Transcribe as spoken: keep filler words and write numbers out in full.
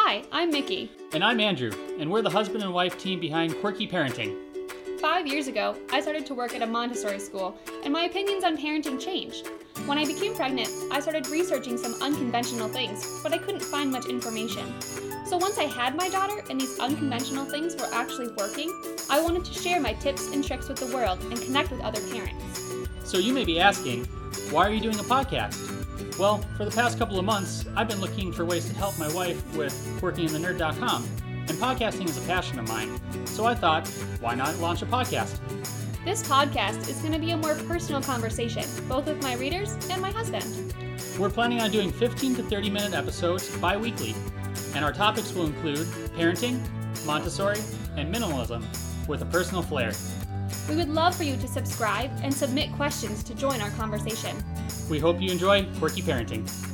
Hi, I'm Mickey. And I'm Andrew, and we're the husband and wife team behind Quirky Parenting. Five years ago, I started to work at a Montessori school, and my opinions on parenting changed. When I became pregnant, I started researching some unconventional things, but I couldn't find much information. So once I had my daughter and these unconventional things were actually working, I wanted to share my tips and tricks with the world and connect with other parents. So you may be asking, why are you doing a podcast? Well, for the past couple of months, I've been looking for ways to help my wife with quirky and the nerd dot com, and podcasting is a passion of mine, so I thought, why not launch a podcast? This podcast is going to be a more personal conversation, both with my readers and my husband. We're planning on doing fifteen to thirty minute episodes bi-weekly, and our topics will include parenting, Montessori, and minimalism with a personal flair. We would love for you to subscribe and submit questions to join our conversation. We hope you enjoy Quirky Parenting.